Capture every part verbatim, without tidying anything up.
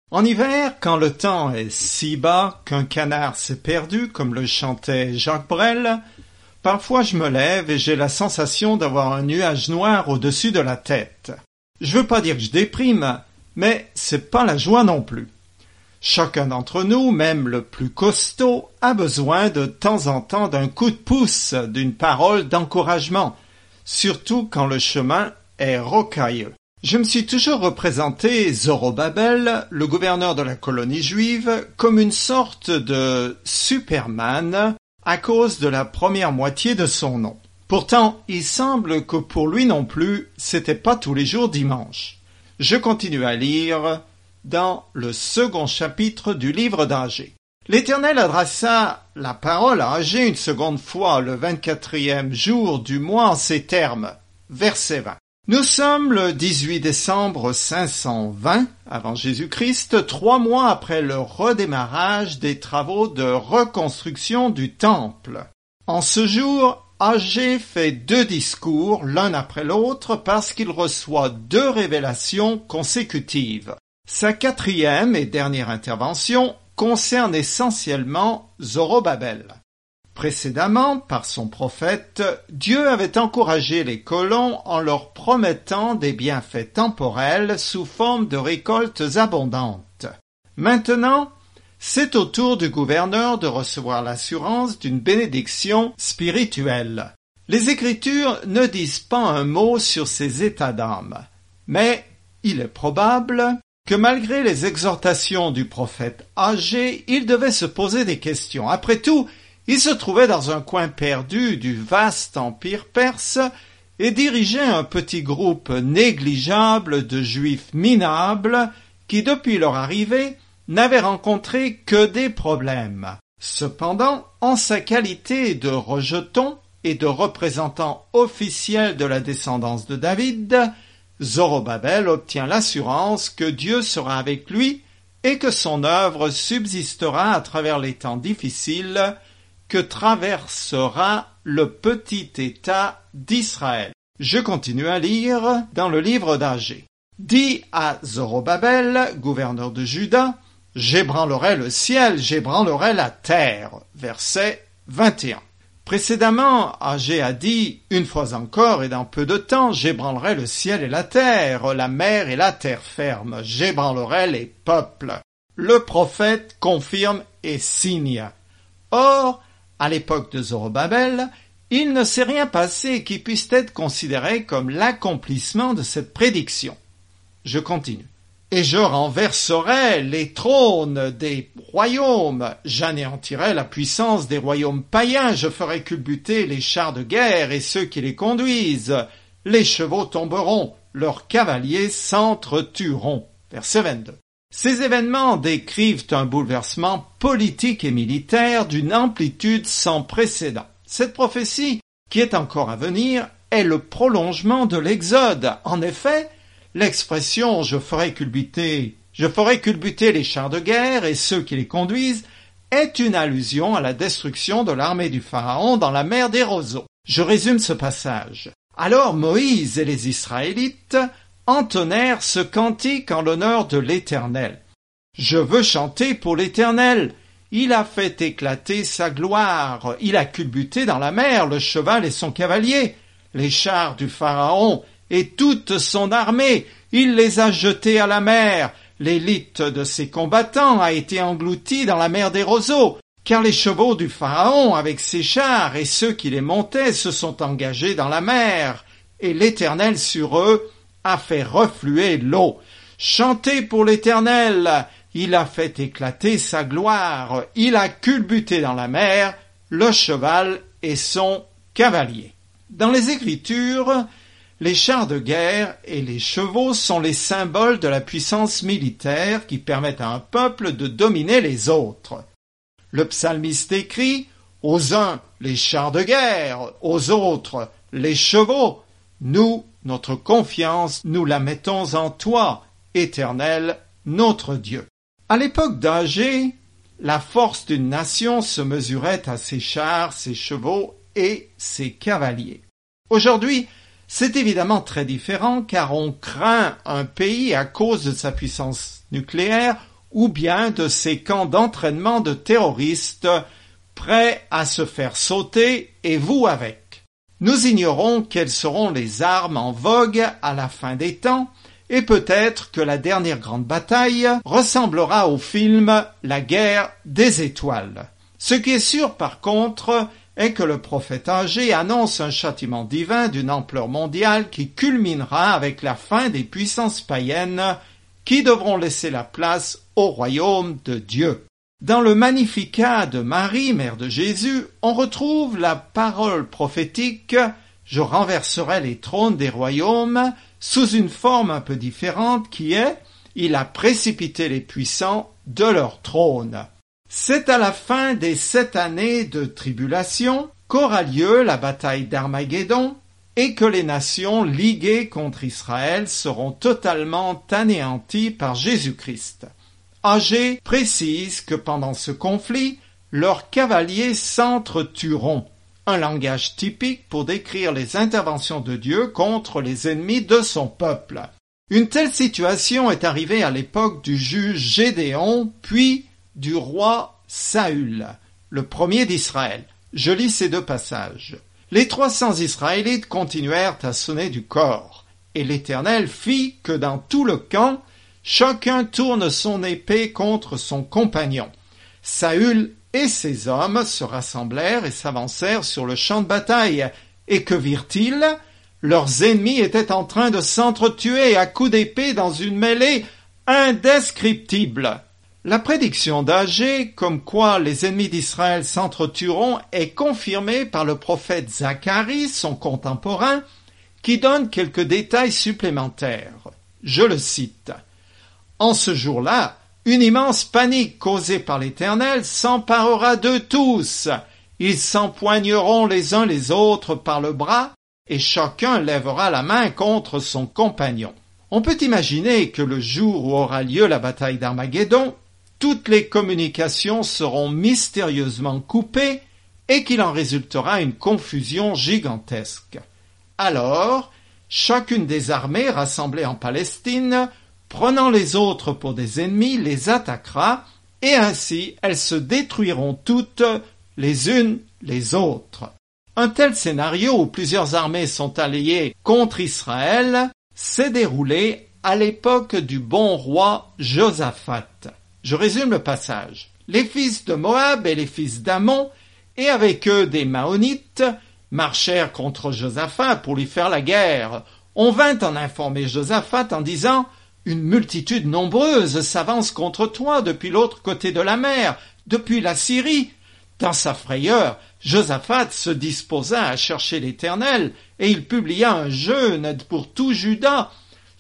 En hiver, quand le temps est si bas qu'un canard s'est perdu, comme le chantait Jacques Brel, parfois je me lève et j'ai la sensation d'avoir un nuage noir au-dessus de la tête. Je veux pas dire que je déprime, mais c'est pas la joie non plus. Chacun d'entre nous, même le plus costaud, a besoin de temps en temps d'un coup de pouce, d'une parole d'encouragement, surtout quand le chemin est rocailleux. Je me suis toujours représenté Zorobabel, le gouverneur de la colonie juive, comme une sorte de Superman à cause de la première moitié de son nom. Pourtant, il semble que pour lui non plus, c'était pas tous les jours dimanche. Je continue à lire dans le second chapitre du livre d'Agée. L'Éternel adressa la parole à Agée une seconde fois le vingt-quatrième jour du mois en ces termes. Verset vingt. Nous sommes le dix-huit décembre cinq cent vingt avant Jésus-Christ, trois mois après le redémarrage des travaux de reconstruction du temple. En ce jour, Agée fait deux discours l'un après l'autre parce qu'il reçoit deux révélations consécutives. Sa quatrième et dernière intervention concerne essentiellement Zorobabel. Précédemment, par son prophète, Dieu avait encouragé les colons en leur promettant des bienfaits temporels sous forme de récoltes abondantes. Maintenant, c'est au tour du gouverneur de recevoir l'assurance d'une bénédiction spirituelle. Les Écritures ne disent pas un mot sur ses états d'âme, mais il est probable que malgré les exhortations du prophète Agée, il devait se poser des questions. Après tout, il se trouvait dans un coin perdu du vaste empire perse et dirigeait un petit groupe négligeable de juifs minables qui, depuis leur arrivée, n'avaient rencontré que des problèmes. Cependant, en sa qualité de rejeton et de représentant officiel de la descendance de David, Zorobabel obtient l'assurance que Dieu sera avec lui et que son œuvre subsistera à travers les temps difficiles que traversera le petit État d'Israël. Je continue à lire dans le livre d'Agée. Dis à Zorobabel, gouverneur de Juda, j'ébranlerai le ciel, j'ébranlerai la terre. Verset vingt et un. Précédemment, Agée a dit, une fois encore et dans peu de temps, j'ébranlerai le ciel et la terre, la mer et la terre ferme, j'ébranlerai les peuples. Le prophète confirme et signe. Or, à l'époque de Zorobabel, il ne s'est rien passé qui puisse être considéré comme l'accomplissement de cette prédiction. Je continue. Et je renverserai les trônes des royaumes, j'anéantirai la puissance des royaumes païens, je ferai culbuter les chars de guerre et ceux qui les conduisent, les chevaux tomberont, leurs cavaliers s'entretueront. Verset vingt-deux. Ces événements décrivent un bouleversement politique et militaire d'une amplitude sans précédent. Cette prophétie, qui est encore à venir, est le prolongement de l'Exode. En effet, l'expression « je ferai culbuter, je ferai culbuter les chars de guerre et ceux qui les conduisent » est une allusion à la destruction de l'armée du Pharaon dans la mer des roseaux. Je résume ce passage. Alors Moïse et les Israélites entonnèrent ce cantique en l'honneur de l'Éternel. Je veux chanter pour l'Éternel. Il a fait éclater sa gloire. Il a culbuté dans la mer le cheval et son cavalier, les chars du Pharaon et toute son armée. Il les a jetés à la mer. L'élite de ses combattants a été engloutie dans la mer des roseaux, car les chevaux du Pharaon avec ses chars et ceux qui les montaient se sont engagés dans la mer, et l'Éternel sur eux a fait refluer l'eau. Chantez pour l'Éternel, il a fait éclater sa gloire, il a culbuté dans la mer le cheval et son cavalier. Dans les Écritures, les chars de guerre et les chevaux sont les symboles de la puissance militaire qui permettent à un peuple de dominer les autres. Le psalmiste écrit « Aux uns, les chars de guerre, aux autres, les chevaux. Nous, notre confiance, nous la mettons en toi, Éternel, notre Dieu. » À l'époque d'Agée, la force d'une nation se mesurait à ses chars, ses chevaux et ses cavaliers. Aujourd'hui, c'est évidemment très différent car on craint un pays à cause de sa puissance nucléaire ou bien de ces camps d'entraînement de terroristes prêts à se faire sauter, et vous avec. Nous ignorons quelles seront les armes en vogue à la fin des temps, et peut-être que la dernière grande bataille ressemblera au film La guerre des étoiles. Ce qui est sûr par contre est que le prophète Agé annonce un châtiment divin d'une ampleur mondiale qui culminera avec la fin des puissances païennes qui devront laisser la place au royaume de Dieu. Dans le Magnificat de Marie, mère de Jésus, on retrouve la parole prophétique « Je renverserai les trônes des royaumes » sous une forme un peu différente qui est « Il a précipité les puissants de leur trône ». C'est à la fin des sept années de tribulation qu'aura lieu la bataille d'Armageddon et que les nations liguées contre Israël seront totalement anéanties par Jésus-Christ. Agé précise que pendant ce conflit, leurs cavaliers s'entretueront, un langage typique pour décrire les interventions de Dieu contre les ennemis de son peuple. Une telle situation est arrivée à l'époque du juge Gédéon, puis du roi Saül, le premier d'Israël. Je lis ces deux passages. Les trois cents Israélites continuèrent à sonner du cor, et l'Éternel fit que dans tout le camp, chacun tourne son épée contre son compagnon. Saül et ses hommes se rassemblèrent et s'avancèrent sur le champ de bataille. Et que virent-ils? Leurs ennemis étaient en train de s'entretuer à coups d'épée dans une mêlée indescriptible. La prédiction d'Agé, comme quoi les ennemis d'Israël s'entretueront, est confirmée par le prophète Zacharie, son contemporain, qui donne quelques détails supplémentaires. Je le cite. « En ce jour-là, une immense panique causée par l'Éternel s'emparera d'eux tous. Ils s'empoigneront les uns les autres par le bras, et chacun lèvera la main contre son compagnon. » On peut imaginer que le jour où aura lieu la bataille d'Armageddon, toutes les communications seront mystérieusement coupées et qu'il en résultera une confusion gigantesque. Alors, chacune des armées rassemblées en Palestine, prenant les autres pour des ennemis, les attaquera, et ainsi elles se détruiront toutes les unes les autres. Un tel scénario où plusieurs armées sont alliées contre Israël s'est déroulé à l'époque du bon roi Josaphat. Je résume le passage. Les fils de Moab et les fils d'Ammon, et avec eux des Maonites, marchèrent contre Josaphat pour lui faire la guerre. On vint en informer Josaphat en disant « Une multitude nombreuse s'avance contre toi depuis l'autre côté de la mer, depuis la Syrie. » Dans sa frayeur, Josaphat se disposa à chercher l'Éternel, et il publia un jeûne pour tout Juda.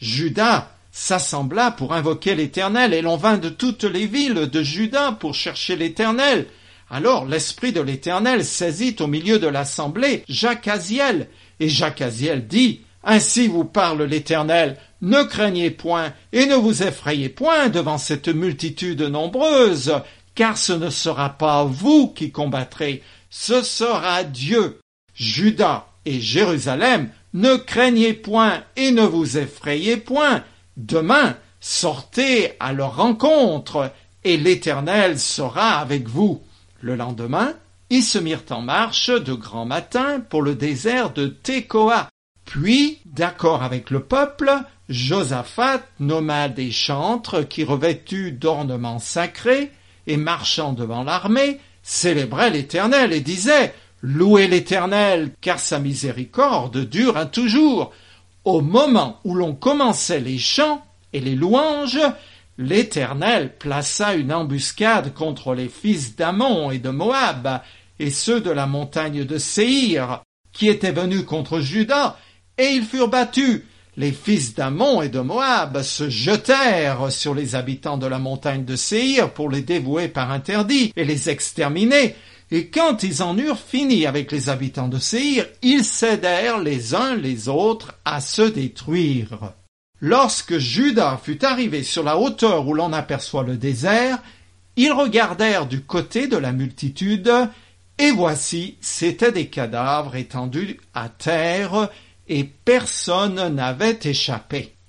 Juda s'assembla pour invoquer l'Éternel, et l'on vint de toutes les villes de Juda pour chercher l'Éternel. Alors l'Esprit de l'Éternel saisit au milieu de l'assemblée Jacaziel, et Jacaziel dit « Ainsi vous parle l'Éternel, ne craignez point et ne vous effrayez point devant cette multitude nombreuse, car ce ne sera pas vous qui combattrez, ce sera Dieu. Juda et Jérusalem, ne craignez point et ne vous effrayez point. Demain, sortez à leur rencontre, et l'Éternel sera avec vous. » Le lendemain, ils se mirent en marche de grand matin pour le désert de Tekoa. Puis, d'accord avec le peuple, Josaphat nomma des chantres qui, revêtus d'ornements sacrés et marchant devant l'armée, célébraient l'Éternel et disaient « Louez l'Éternel, car sa miséricorde dure à toujours. » Au moment où l'on commençait les chants et les louanges, l'Éternel plaça une embuscade contre les fils d'Ammon et de Moab, et ceux de la montagne de Séhir, qui étaient venus contre Juda, et ils furent battus. Les fils d'Ammon et de Moab se jetèrent sur les habitants de la montagne de Séhir pour les dévouer par interdit et les exterminer. Et quand ils en eurent fini avec les habitants de Séhir, ils cédèrent les uns les autres à se détruire. Lorsque Juda fut arrivé sur la hauteur où l'on aperçoit le désert, ils regardèrent du côté de la multitude, et voici, c'étaient des cadavres étendus à terre, et personne n'avait échappé.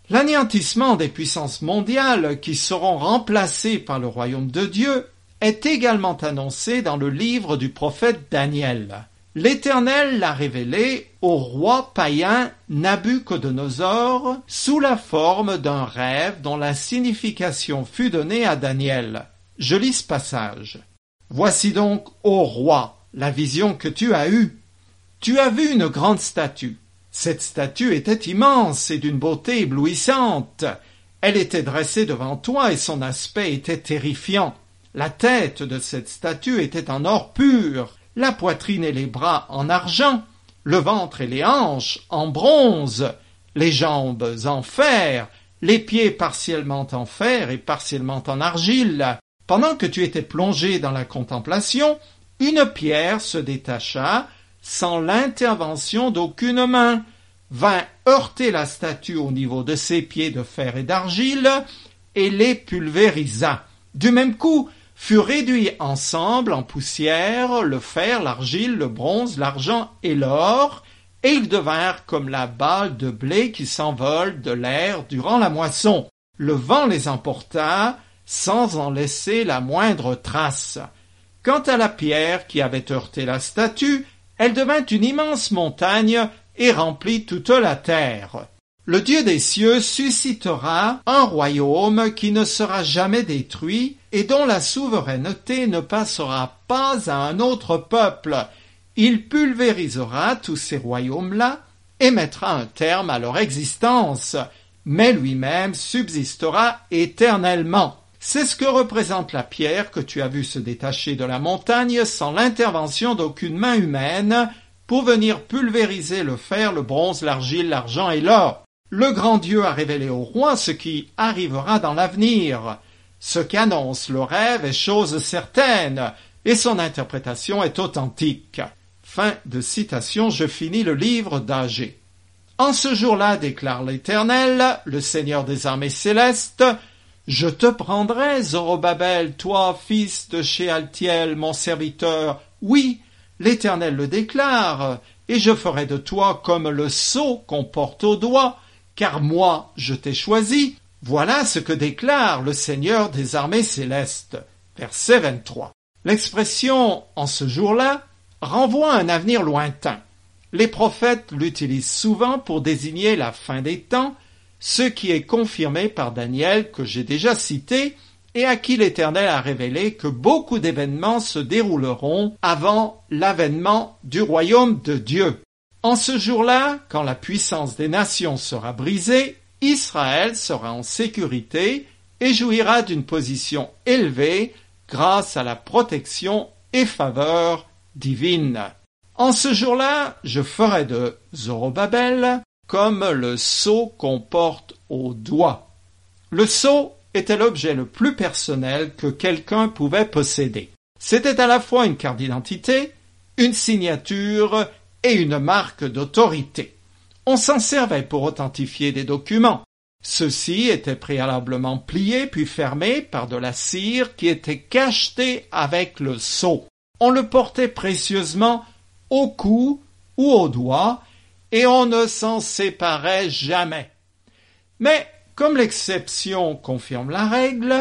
L'anéantissement des puissances mondiales qui seront remplacées par le royaume de Dieu est également annoncé dans le livre du prophète Daniel. L'Éternel l'a révélé au roi païen Nabuchodonosor sous la forme d'un rêve dont la signification fut donnée à Daniel. Je lis ce passage. « Voici donc, ô roi, la vision que tu as eue. Tu as vu une grande statue. Cette statue était immense et d'une beauté éblouissante. Elle était dressée devant toi et son aspect était terrifiant. La tête de cette statue était en or pur, la poitrine et les bras en argent, le ventre et les hanches en bronze, les jambes en fer, les pieds partiellement en fer et partiellement en argile. Pendant que tu étais plongé dans la contemplation, une pierre se détacha sans l'intervention d'aucune main, vint heurter la statue au niveau de ses pieds de fer et d'argile et les pulvérisa. Du même coup, furent réduits ensemble en poussière le fer, l'argile, le bronze, l'argent et l'or, et ils devinrent comme la balle de blé qui s'envole de l'air durant la moisson. Le vent les emporta sans en laisser la moindre trace. Quant à la pierre qui avait heurté la statue, elle devint une immense montagne et remplit toute la terre. Le Dieu des cieux suscitera un royaume qui ne sera jamais détruit et dont la souveraineté ne passera pas à un autre peuple. Il pulvérisera tous ces royaumes-là et mettra un terme à leur existence, mais lui-même subsistera éternellement. C'est ce que représente la pierre que tu as vue se détacher de la montagne sans l'intervention d'aucune main humaine pour venir pulvériser le fer, le bronze, l'argile, l'argent et l'or. Le grand Dieu a révélé au roi ce qui arrivera dans l'avenir. Ce qu'annonce le rêve est chose certaine, et son interprétation est authentique. Fin de citation, je finis le livre d'Agé. En ce jour-là, déclare l'Éternel, le Seigneur des armées célestes, je te prendrai, Zorobabel, toi, fils de Shealtiel, mon serviteur. Oui, l'Éternel le déclare, et je ferai de toi comme le sceau qu'on porte au doigt, car moi je t'ai choisi. Voilà ce que déclare le Seigneur des armées célestes. Verset vingt-trois. L'expression « en ce jour-là » renvoie à un avenir lointain. Les prophètes l'utilisent souvent pour désigner la fin des temps, ce qui est confirmé par Daniel que j'ai déjà cité et à qui l'Éternel a révélé que beaucoup d'événements se dérouleront avant l'avènement du royaume de Dieu. En ce jour-là, quand la puissance des nations sera brisée, Israël sera en sécurité et jouira d'une position élevée grâce à la protection et faveur divine. En ce jour-là, je ferai de Zorobabel comme le sceau qu'on porte au doigt. Le sceau était l'objet le plus personnel que quelqu'un pouvait posséder. C'était à la fois une carte d'identité, une signature et une marque d'autorité. On s'en servait pour authentifier des documents. Ceux-ci étaient préalablement pliés puis fermés par de la cire qui était cachetée avec le sceau. On le portait précieusement au cou ou au doigt et on ne s'en séparait jamais. Mais, comme l'exception confirme la règle,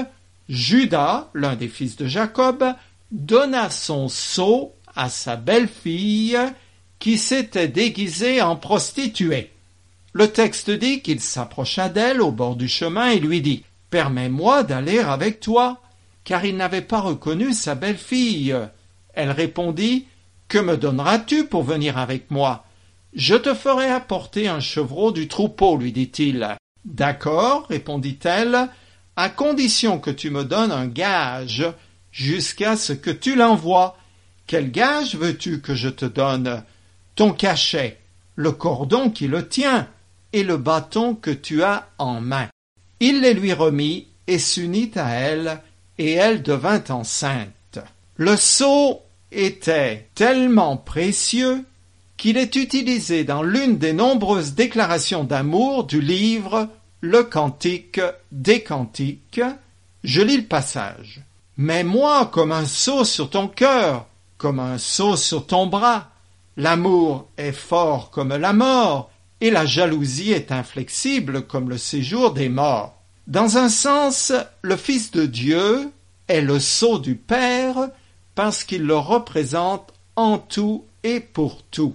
Judas, l'un des fils de Jacob, donna son sceau à sa belle-fille qui s'était déguisée en prostituée. Le texte dit qu'il s'approcha d'elle au bord du chemin et lui dit « Permets-moi d'aller avec toi », car il n'avait pas reconnu sa belle-fille. Elle répondit « Que me donneras-tu pour venir avec moi ?»« Je te ferai apporter un chevreau du troupeau, lui dit-il. »« D'accord, répondit-elle, à condition que tu me donnes un gage jusqu'à ce que tu l'envoies. Quel gage veux-tu que je te donne ? Ton cachet, le cordon qui le tient, et le bâton que tu as en main. » Il les lui remit et s'unit à elle, et elle devint enceinte. Le sceau était tellement précieux qu'il est utilisé dans l'une des nombreuses déclarations d'amour du livre Le Cantique des Cantiques. Je lis le passage. « Mets-moi comme un sceau sur ton cœur, comme un sceau sur ton bras. L'amour est fort comme la mort, et la jalousie est inflexible comme le séjour des morts. Dans un sens, le Fils de Dieu est le sceau du Père parce qu'il le représente en tout et pour tout.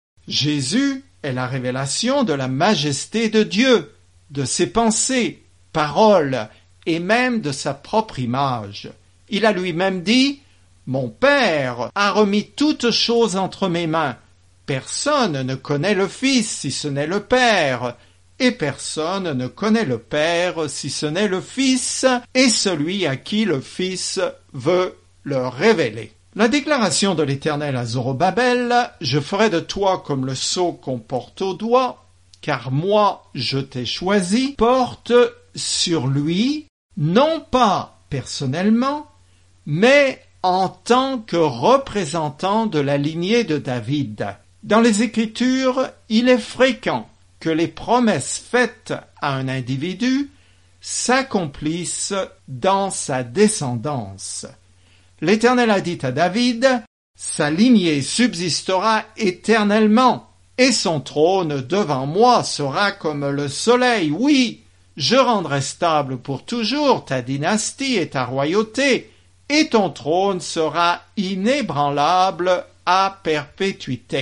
Jésus est la révélation de la majesté de Dieu, de ses pensées, paroles et même de sa propre image. Il a lui-même dit « Mon Père a remis toutes choses entre mes mains. Personne ne connaît le Fils si ce n'est le Père, et personne ne connaît le Père si ce n'est le Fils, et celui à qui le Fils veut le révéler. » La déclaration de l'Éternel à Zorobabel « Je ferai de toi comme le sceau qu'on porte au doigt, car moi je t'ai choisi » porte sur lui, non pas personnellement, mais en tant que représentant de la lignée de David. Dans les Écritures, il est fréquent que les promesses faites à un individu s'accomplissent dans sa descendance. L'Éternel a dit à David, « Sa lignée subsistera éternellement, et son trône devant moi sera comme le soleil. Oui, je rendrai stable pour toujours ta dynastie et ta royauté, et ton trône sera inébranlable à perpétuité. »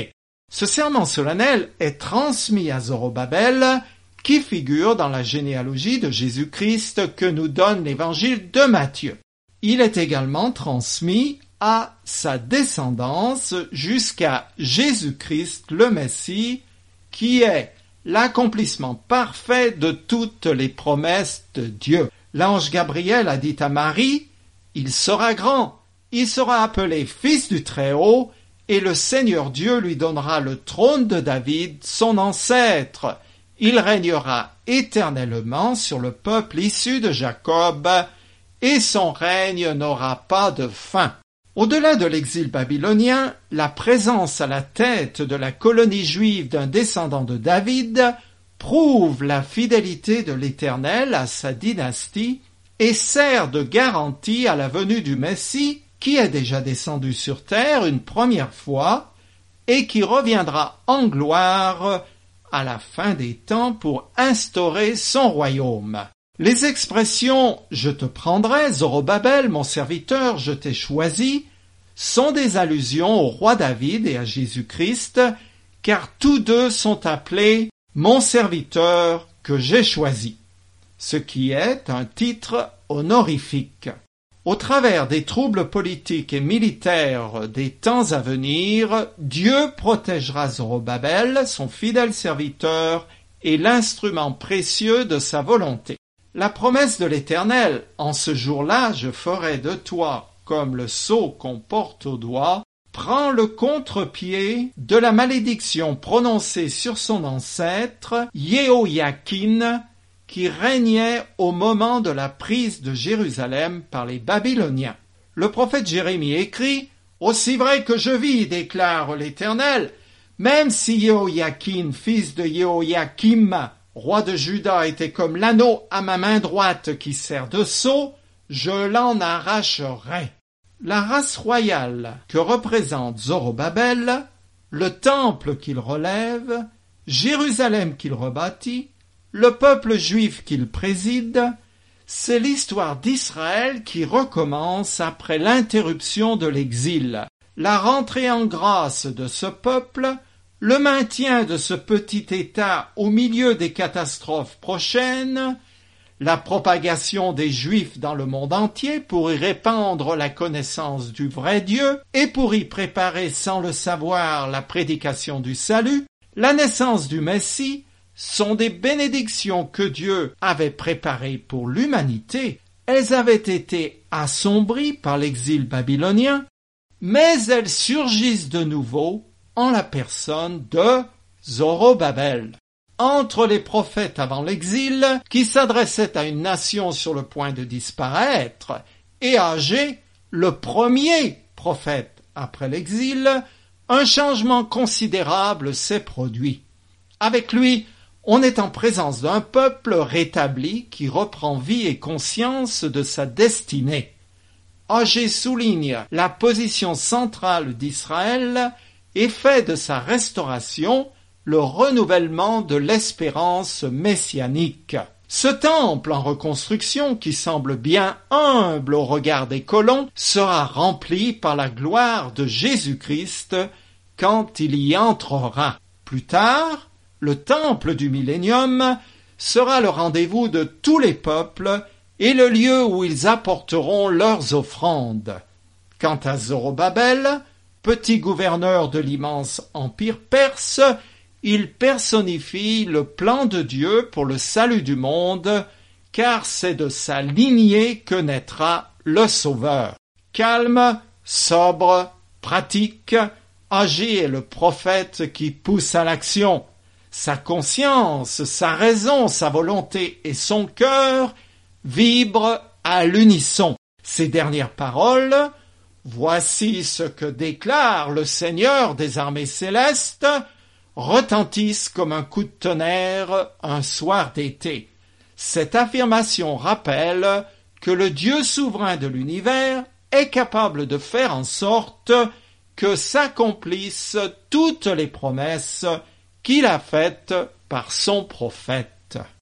Ce serment solennel est transmis à Zorobabel, qui figure dans la généalogie de Jésus-Christ que nous donne l'évangile de Matthieu. Il est également transmis à sa descendance jusqu'à Jésus-Christ le Messie, qui est l'accomplissement parfait de toutes les promesses de Dieu. L'ange Gabriel a dit à Marie, « Il sera grand, il sera appelé Fils du Très-Haut, et le Seigneur Dieu lui donnera le trône de David, son ancêtre. Il régnera éternellement sur le peuple issu de Jacob, et son règne n'aura pas de fin. » Au-delà de l'exil babylonien, la présence à la tête de la colonie juive d'un descendant de David prouve la fidélité de l'Éternel à sa dynastie et sert de garantie à la venue du Messie qui est déjà descendu sur terre une première fois et qui reviendra en gloire à la fin des temps pour instaurer son royaume. Les expressions « Je te prendrai, Zorobabel, mon serviteur, je t'ai choisi » sont des allusions au roi David et à Jésus-Christ, car tous deux sont appelés « mon serviteur que j'ai choisi », ce qui est un titre honorifique. Au travers des troubles politiques et militaires des temps à venir, Dieu protégera Zorobabel, son fidèle serviteur, et l'instrument précieux de sa volonté. La promesse de l'Éternel, « En ce jour-là, je ferai de toi comme le sceau qu'on porte au doigt », prend le contre-pied de la malédiction prononcée sur son ancêtre, Jéhoïakin, qui régnait au moment de la prise de Jérusalem par les Babyloniens. Le prophète Jérémie écrit « Aussi vrai que je vis, déclare l'Éternel, même si Jéhoïakin, fils de Jéhoïakim, roi de Juda, était comme l'anneau à ma main droite qui sert de sceau, je l'en arracherai. » La race royale que représente Zorobabel, le temple qu'il relève, Jérusalem qu'il rebâtit, le peuple juif qu'il préside, c'est l'histoire d'Israël qui recommence après l'interruption de l'exil, la rentrée en grâce de ce peuple, le maintien de ce petit État au milieu des catastrophes prochaines, la propagation des Juifs dans le monde entier pour y répandre la connaissance du vrai Dieu et pour y préparer sans le savoir la prédication du salut, la naissance du Messie, sont des bénédictions que Dieu avait préparées pour l'humanité. Elles avaient été assombries par l'exil babylonien, mais elles surgissent de nouveau en la personne de Zorobabel. Entre les prophètes avant l'exil, qui s'adressaient à une nation sur le point de disparaître, et Agé, le premier prophète après l'exil, un changement considérable s'est produit. Avec lui, on est en présence d'un peuple rétabli qui reprend vie et conscience de sa destinée. Agé souligne la position centrale d'Israël et fait de sa restauration le renouvellement de l'espérance messianique. Ce temple en reconstruction, qui semble bien humble au regard des colons, sera rempli par la gloire de Jésus-Christ quand il y entrera. Plus tard, le temple du millénium sera le rendez-vous de tous les peuples et le lieu où ils apporteront leurs offrandes. Quant à Zorobabel, petit gouverneur de l'immense empire perse, il personnifie le plan de Dieu pour le salut du monde, car c'est de sa lignée que naîtra le Sauveur. Calme, sobre, pratique, Agé est le prophète qui pousse à l'action. Sa conscience, sa raison, sa volonté et son cœur vibrent à l'unisson. Ces dernières paroles, voici ce que déclare le Seigneur des armées célestes, retentissent comme un coup de tonnerre un soir d'été. Cette affirmation rappelle que le Dieu souverain de l'univers est capable de faire en sorte que s'accomplissent toutes les promesses qu'il a faites par son prophète.